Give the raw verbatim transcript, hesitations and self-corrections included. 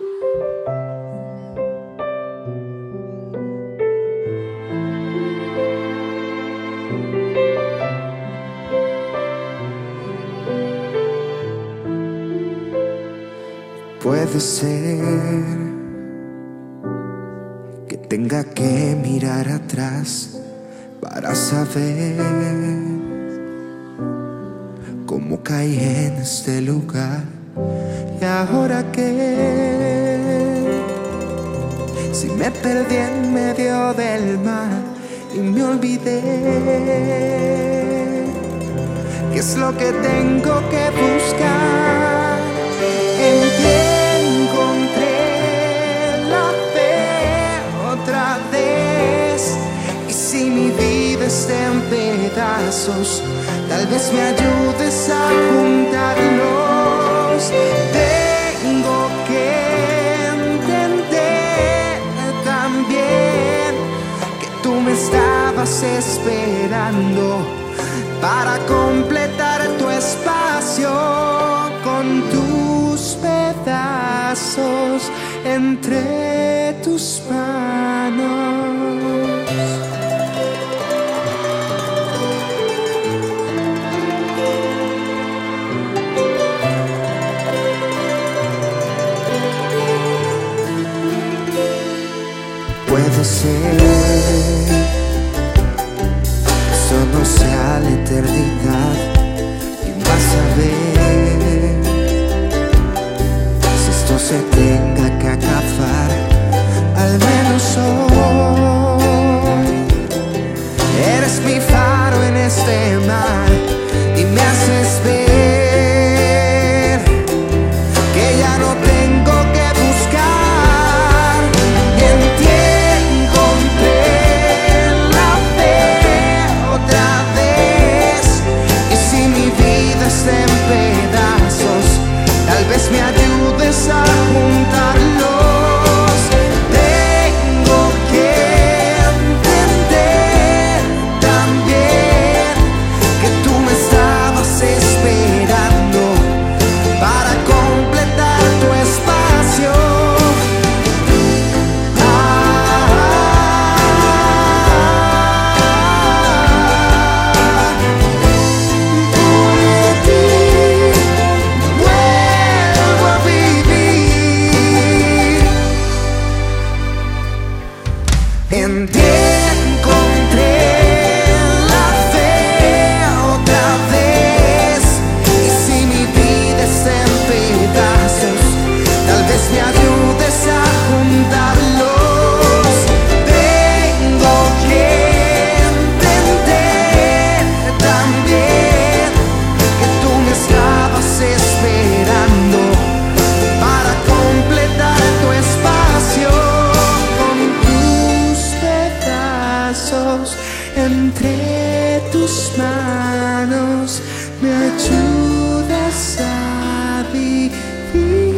Puede ser que tenga que mirar atrás para saber cómo caí en este lugar. Y ahora que si me perdí en medio del mar y me olvidé qué es lo que tengo que buscar, en ti encontré la fe otra vez. Y si mi vida está en pedazos, tal vez me ayudes a juntarlos. Tengo que entender también que tú me estabas esperando para completar tu espacio con tus pedazos entre tus manos. Puede ser que eso no sea la eternidad, y vas a ver si esto se tenga que acabar. Al menos hoy eres mi faro en este mar y me haces ver que ya no tengo que buscar. En ti encontré la fe otra vez. Y si mi vida está en pedazos, tal vez me ayudes a juntarlos. Tengo que entender también que tú me estabas esperando para completar tu espacio. En ti encontré la fe otra vez. Y si mi vida está en pedazos, tal vez me ayudes a juntarlos. Tengo que entender también que tú me estabas esperando para completar tu espacio con tus pedazos entre tus manos. Me ayudas a vivir.